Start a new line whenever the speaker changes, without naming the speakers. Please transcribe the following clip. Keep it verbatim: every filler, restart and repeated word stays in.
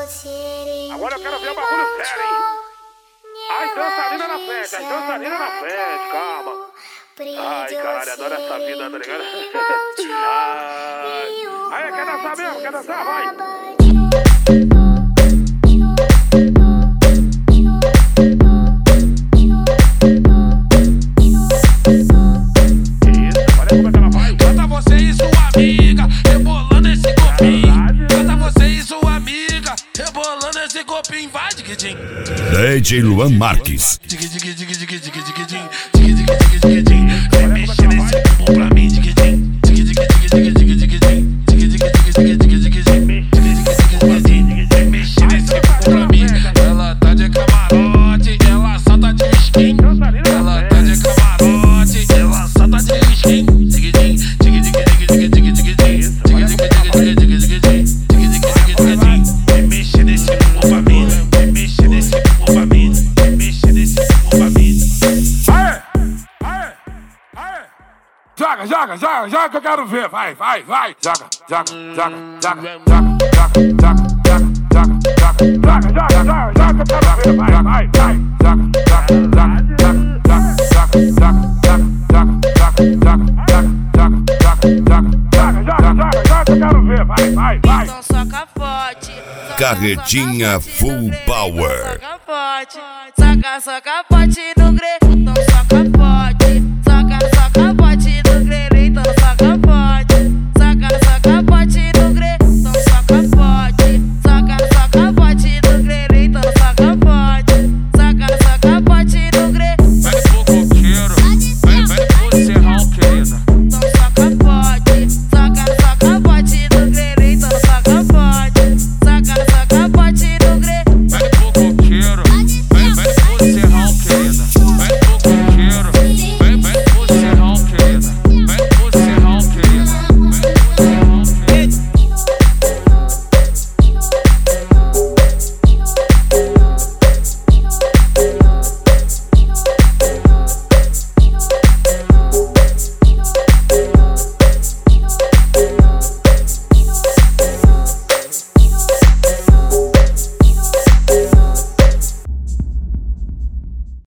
Agora eu quero ver o bagulho sério, hein? Ai, dançarina na frente, ai, dançarina na frente, calma. Ai, caralho, adoro essa vida, tá ligado? Ai, ai, quer dançar mesmo? Quer dançar? Vai!
D J Luan Marques.
Vem mexer nesse bumbum pra mim, vem mexer nesse bumbum pra mim. Ela tá de camarote, ela solta de skin. Ela tá de camarote, ela solta de skin. Vem mexer nesse bumbum pra mim, vem mexer nesse bumbum pra mim, vem mexer nesse bumbum pra mim.
Joga, joga, joga, joga que eu quero ver, vai, vai, vai. Joga, joga, joga, joga, joga, joga, joga, joga, joga, joga, joga, joga, joga que eu quero ver, vai, vai, vai. Joga, joga, joga, joga, joga, joga, joga, joga, joga, joga, joga, joga, joga, joga, joga que eu quero ver, vai, vai, vai.
Então soca forte.
Carretinha Full Power.
Soca forte. Soca, soca forte no grego. Então soca forte.